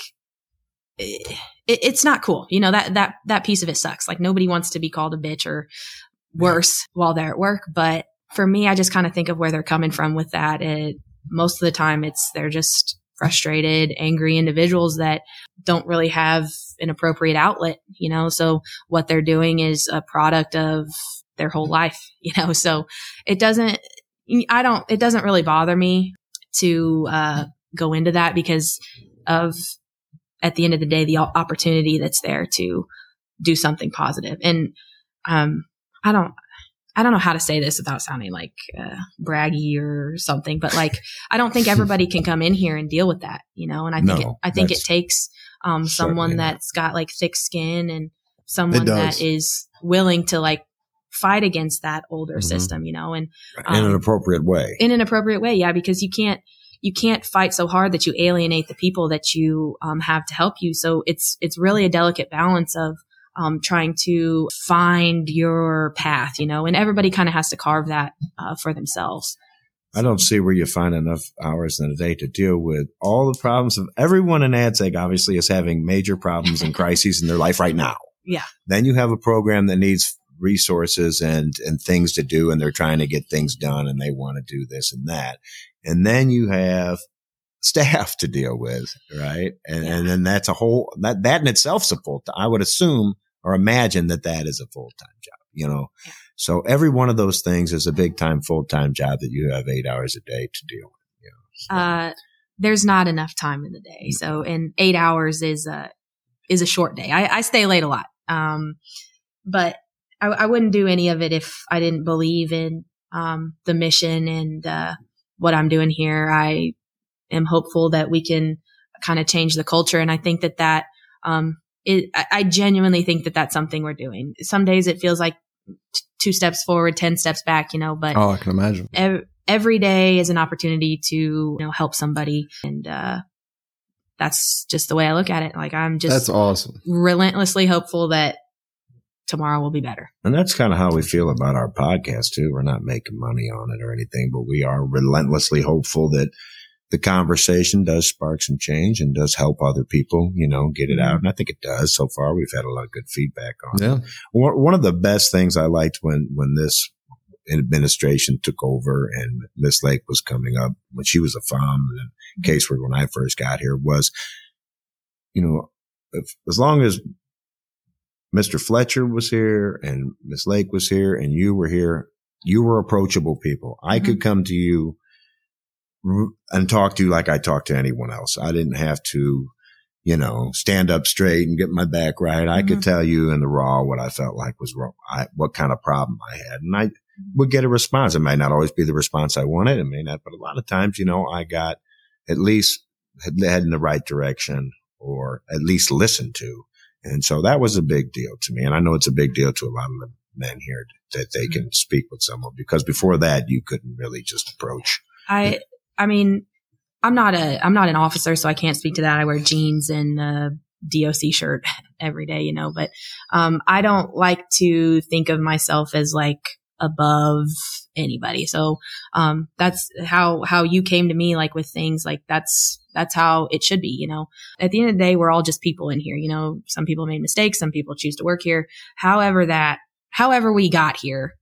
Speaker 3: it's not cool, you know. That piece of it sucks. Like nobody wants to be called a bitch or worse while they're at work. But for me, I just kind of think of where they're coming from with that. Most of the time, they're just frustrated, angry individuals that don't really have an appropriate outlet, you know. So what they're doing is a product of their whole life, you know. So it doesn't really bother me to go into that, because of, at the end of the day, the opportunity that's there to do something positive. And I don't know how to say this without sounding like braggy or something, but like, I don't think everybody can come in here and deal with that, you know. And I think it takes someone that's got like thick skin and someone that is willing to like fight against that older system, you know, and
Speaker 2: in an appropriate way.
Speaker 3: Yeah, because you can't fight so hard that you alienate the people that you have to help you. So it's really a delicate balance of trying to find your path, you know, and everybody kind of has to carve that for themselves.
Speaker 2: I don't see where you find enough hours in a day to deal with all the problems of everyone in AdSeg. Obviously is having major problems and crises in their life right now.
Speaker 3: Yeah.
Speaker 2: Then you have a program that needs resources and things to do, and they're trying to get things done, and they want to do this and that. And then you have staff to deal with, right? And then that's a whole, that in itself is a full-time, I would assume or imagine that is a full-time job, you know? Yeah. So every one of those things is a big time, full-time job that you have 8 hours a day to deal with. You know? So.
Speaker 3: There's not enough time in the day. So, and 8 hours is a short day. I stay late a lot. But I wouldn't do any of it if I didn't believe in the mission and what I'm doing here. I am hopeful that we can kind of change the culture. And I think that I genuinely think that that's something we're doing. Some days it feels like 2 steps forward, 10 steps back, but
Speaker 1: I can imagine.
Speaker 3: Every day is an opportunity to help somebody. And that's just the way I look at it. Like that's
Speaker 1: awesome.
Speaker 3: Relentlessly hopeful that tomorrow will be better.
Speaker 2: And that's kind of how we feel about our podcast too. We're not making money on it or anything, but we are relentlessly hopeful that the conversation does spark some change and does help other people, get it out. And I think it does. So far, we've had a lot of good feedback on it. One of the best things I liked when this administration took over and Miss Lake was coming up, when she was a FOM and caseworker when I first got here, was, as long as Mr. Fletcher was here and Miss Lake was here and you were here, you were approachable people. I could come to you and talk to you like I talk to anyone else. I didn't have to, stand up straight and get my back right. I could tell you in the raw what I felt like was wrong, what kind of problem I had. And I would get a response. It might not always be the response I wanted. It may not, but a lot of times, I got at least head in the right direction or at least listened to. And so that was a big deal to me. And I know it's a big deal to a lot of the men here that they can speak with someone, because before that, you couldn't really just approach.
Speaker 3: I mean, I'm not an officer, so I can't speak to that. I wear jeans and a DOC shirt every day, but I don't like to think of myself as like above anybody. So that's how you came to me, like with things like that's how it should be. At the end of the day, we're all just people in here. Some people made mistakes, some people choose to work here. However we got here,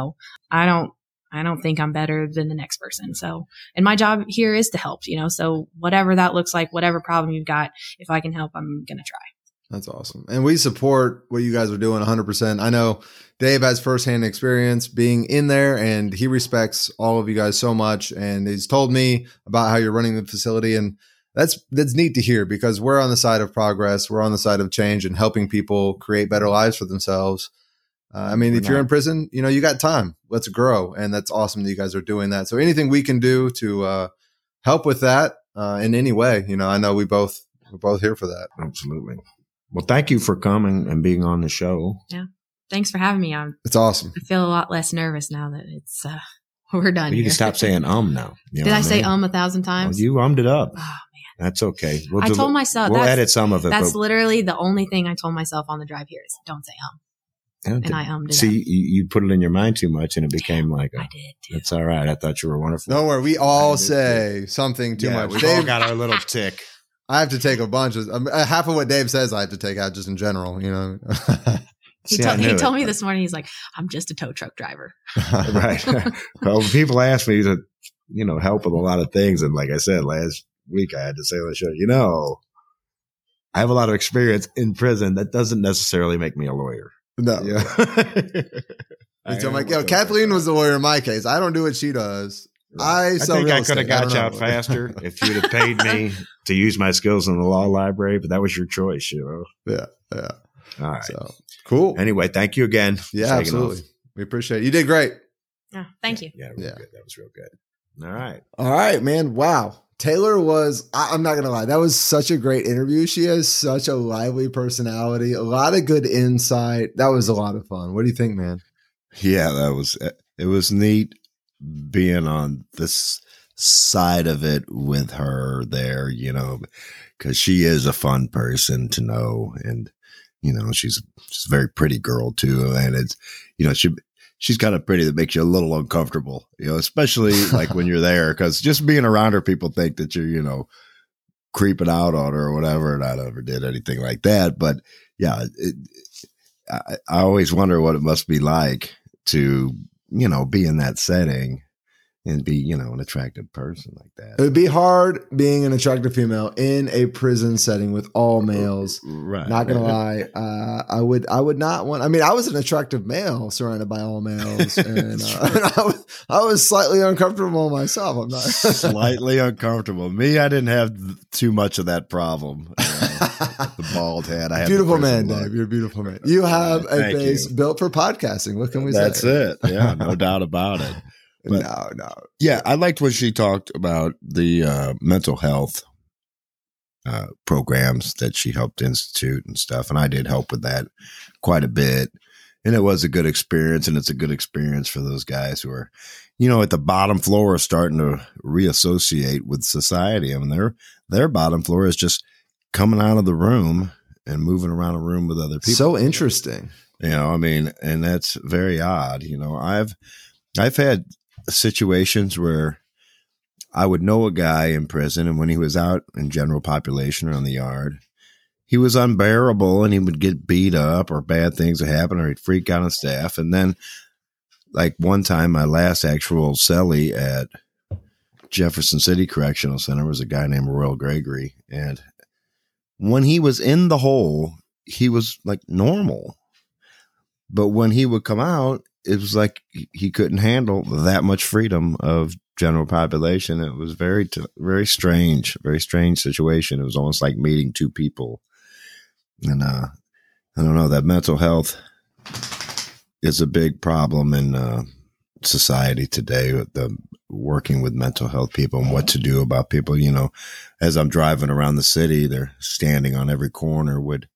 Speaker 3: I don't think I'm better than the next person. So, and my job here is to help, so whatever that looks like, whatever problem you've got, if I can help, I'm going to try.
Speaker 1: That's awesome. And we support what you guys are doing 100%. I know Dave has firsthand experience being in there, and he respects all of you guys so much. And he's told me about how you're running the facility. And that's neat to hear, because we're on the side of progress. We're on the side of change and helping people create better lives for themselves. If you're in prison, you got time. Let's grow. And that's awesome that you guys are doing that. So anything we can do to help with that in any way, I know we're both here for that.
Speaker 2: Absolutely. Well, thank you for coming and being on the show.
Speaker 3: Yeah. Thanks for having me.
Speaker 1: It's awesome.
Speaker 3: I feel a lot less nervous now that it's we're done.
Speaker 2: Well, you can stop saying now.
Speaker 3: Did I say 1,000 times?
Speaker 2: Well, you ummed it up.
Speaker 3: Oh, man.
Speaker 2: That's okay.
Speaker 3: I told myself
Speaker 2: we'll edit some of it.
Speaker 3: That's literally the only thing I told myself on the drive here is don't say And I ummed it.
Speaker 2: See, you put it in your mind too much, and it became like
Speaker 3: I did too.
Speaker 2: It's all right. I thought you were wonderful.
Speaker 1: Don't worry. We all say something too much.
Speaker 2: We've all got our little tick.
Speaker 1: I have to take a bunch of half of what Dave says. I have to take out just in general.
Speaker 3: He told me this morning. He's like, "I'm just a tow truck driver."
Speaker 2: Right. Well, people ask me to, help with a lot of things, and like I said last week, I had to say on the show, I have a lot of experience in prison. That doesn't necessarily make me a lawyer.
Speaker 1: No.
Speaker 2: Yeah.
Speaker 1: So I'm like, Kathleen was the lawyer in my case. I don't do what she does.
Speaker 2: Right. I think I could have got you out faster if you'd have paid me to use my skills in the law library, but that was your choice,
Speaker 1: Yeah.
Speaker 2: All right.
Speaker 1: So cool.
Speaker 2: Anyway, thank you again.
Speaker 1: Yeah, absolutely. We appreciate it. You did great.
Speaker 3: Oh, thank you.
Speaker 2: Yeah, good. That was real good.
Speaker 1: All right, man. Wow. Taylor I'm not going to lie, that was such a great interview. She has such a lively personality, a lot of good insight. That was a lot of fun. What do you think, man?
Speaker 2: Yeah, it was neat being on this side of it with her there, because she is a fun person to know. And, she's a very pretty girl too. And it's, she's kind of pretty that makes you a little uncomfortable, especially like when you're there, because just being around her, people think that you're, creeping out on her or whatever. And I never did anything like that. But yeah, I always wonder what it must be like to, be in that setting and be, you know, an attractive person like
Speaker 1: It
Speaker 2: that.
Speaker 1: would be hard being an attractive female in a prison setting with all males.
Speaker 2: Right.
Speaker 1: Not gonna lie, I would not want. I mean, I was an attractive male surrounded by all males, and I was slightly uncomfortable myself. I'm not
Speaker 2: Slightly uncomfortable. Me, I didn't have too much of that problem. The bald head. I had
Speaker 1: beautiful
Speaker 2: the
Speaker 1: man,
Speaker 2: prison look.
Speaker 1: Dave. You're a beautiful man. You have a
Speaker 2: Thank
Speaker 1: face
Speaker 2: you.
Speaker 1: built for podcasting. What can we
Speaker 2: That's
Speaker 1: say?
Speaker 2: it. Yeah, no doubt about it. But-
Speaker 1: No.
Speaker 2: Yeah, I liked when she talked about the mental health programs that she helped institute and stuff. And I did help with that quite a bit. And it was a good experience. And it's a good experience for those guys who are, you know, at the bottom floor starting to reassociate with society. I mean, their bottom floor is just coming out of the room and moving around a room with other people.
Speaker 1: So interesting.
Speaker 2: You know, I mean, and that's very odd. You know, I've had situations where I would know a guy in prison, and when he was out in general population or on the yard, he was unbearable and he would get beat up or bad things would happen or he'd freak out on staff. And then, like one time, my last actual cellie at Jefferson City Correctional Center was a guy named Royal Gregory. And when he was in the hole, he was like normal. But when he would come out, it was like he couldn't handle that much freedom of general population. It was very strange situation. It was almost like meeting two people. And I don't know, that mental health is a big problem in society today, the working with mental health people and what to do about people. You know, as I'm driving around the city, they're standing on every corner with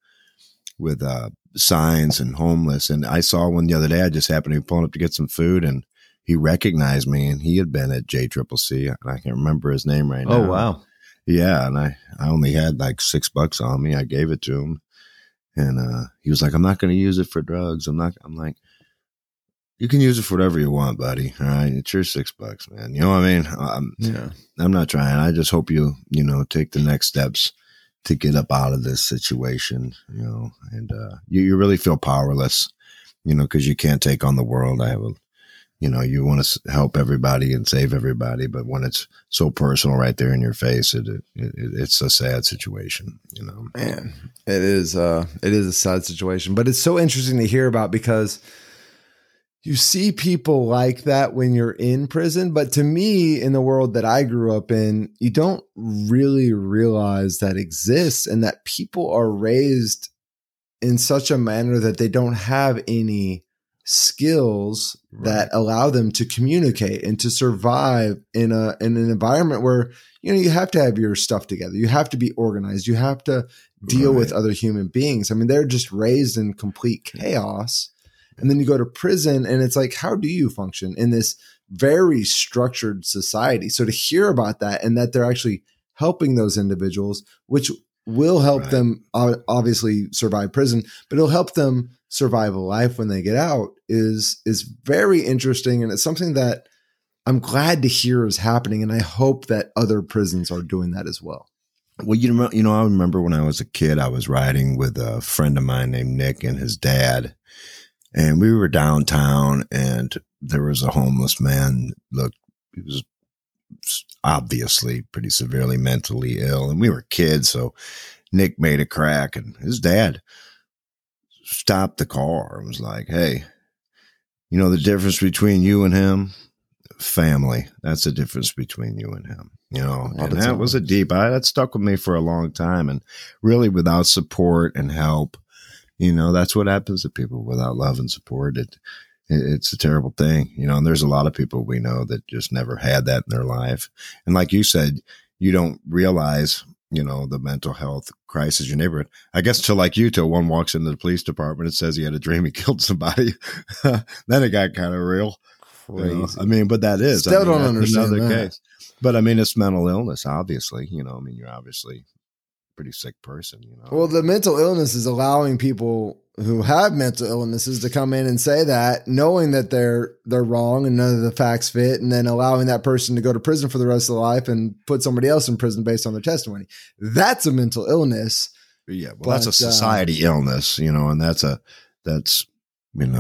Speaker 2: signs and homeless. And I saw one the other day. I just happened to be pulling up to get some food, and he recognized me, and he had been at JCCC, and I can't remember his name right now.
Speaker 1: Oh, wow.
Speaker 2: Yeah. And I only had like $6 on me. I gave it to him, and he was like, I'm not going to use it for drugs. I'm like, you can use it for whatever you want, buddy. All right. It's your $6, man. You know what I mean?
Speaker 1: Yeah.
Speaker 2: I'm not trying. I just hope you take the next steps to get up out of this situation, you know, and you really feel powerless, you know, because you can't take on the world. You want to help everybody and save everybody, but when it's so personal right there in your face, it's a sad situation, you know.
Speaker 1: Man, it is a sad situation, but it's so interesting to hear about because you see people like that when you're in prison. But to me, in the world that I grew up in, you don't really realize that exists and that people are raised in such a manner that they don't have any skills that allow them to communicate and to survive in an environment where, you know, you have to have your stuff together. You have to be organized. You have to deal with other human beings. I mean, they're just raised in complete chaos. And then you go to prison and it's like, how do you function in this very structured society? So to hear about that and that they're actually helping those individuals, which will help them obviously survive prison, but it'll help them survive a life when they get out is very interesting. And it's something that I'm glad to hear is happening. And I hope that other prisons are doing that as well.
Speaker 2: Well, you know, I remember when I was a kid, I was riding with a friend of mine named Nick and his dad. And we were downtown and there was a homeless man. Look, he was obviously pretty severely mentally ill. And we were kids. So Nick made a crack and his dad stopped the car and was like, hey, you know the difference between you and him? Family. That's the difference between you and him. You know, and that was that stuck with me for a long time. And really without support and help, you know, that's what happens to people without love and support. It's a terrible thing, you know, and there's a lot of people we know that just never had that in their life. And like you said, you don't realize, you know, the mental health crisis in your neighborhood. I guess till one walks into the police department and says he had a dream he killed somebody. Then it got kind of real.
Speaker 1: Crazy.
Speaker 2: You know? I mean, but that is.
Speaker 1: Still don't understand
Speaker 2: another
Speaker 1: that.
Speaker 2: case. But I mean, it's mental illness, obviously. You know, I mean, you're obviously pretty sick person, you know.
Speaker 1: Well, the mental illness is allowing people who have mental illnesses to come in and say that, knowing that they're wrong and none of the facts fit, and then allowing that person to go to prison for the rest of their life and put somebody else in prison based on their testimony. That's a mental illness.
Speaker 2: Yeah, well, that's a society illness, you know, and that's you know,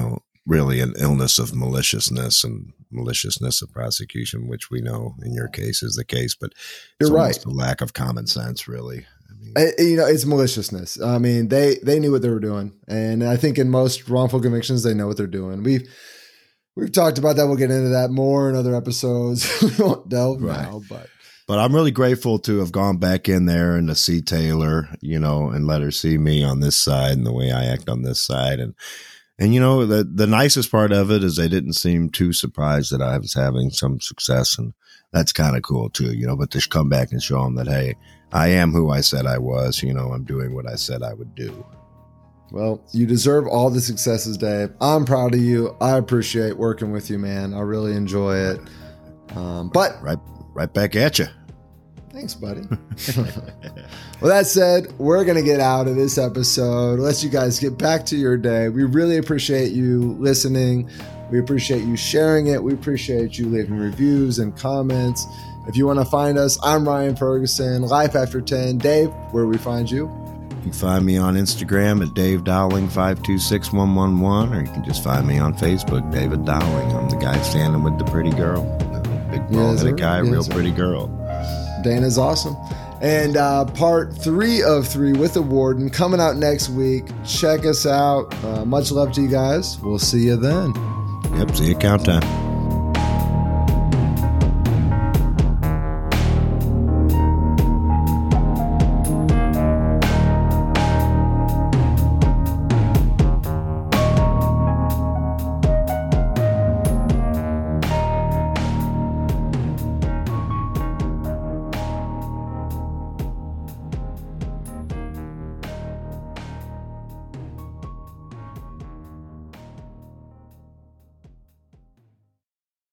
Speaker 2: really an illness of maliciousness and maliciousness of prosecution, which we know in your case is the case, but it's
Speaker 1: You're
Speaker 2: almost
Speaker 1: right.
Speaker 2: a lack of common sense, really. I mean,
Speaker 1: It's maliciousness. I mean, they knew what they were doing, and I think in most wrongful convictions, they know what they're doing. We've talked about that. We'll get into that more in other episodes. We won't delve now,
Speaker 2: but I'm really grateful to have gone back in there and to see Taylor, and let her see me on this side and the way I act on this side. And the nicest part of it is they didn't seem too surprised that I was having some success. And that's kind of cool too, but to come back and show them that, hey, I am who I said I was, I'm doing what I said I would do.
Speaker 1: Well, you deserve all the successes, Dave. I'm proud of you. I appreciate working with you, man. I really enjoy it. But
Speaker 2: right back at you.
Speaker 1: Thanks, buddy. Well, that said, we're going to get out of this episode. Let you guys get back to your day. We really appreciate you listening. We appreciate you sharing it. We appreciate you leaving reviews and comments. If you want to find us, I'm Ryan Ferguson, Life After 10. Dave, where do we find you?
Speaker 2: You can find me on Instagram at Dave Dowling 526111, or you can just find me on Facebook, David Dowling. I'm the guy standing with the pretty girl. Big bald-headed guy, real pretty girl.
Speaker 1: Dana's awesome. And part 3 of 3 with the Warden coming out next week. Check us out. Much love to you guys. We'll see you then.
Speaker 2: Yep, see you count time.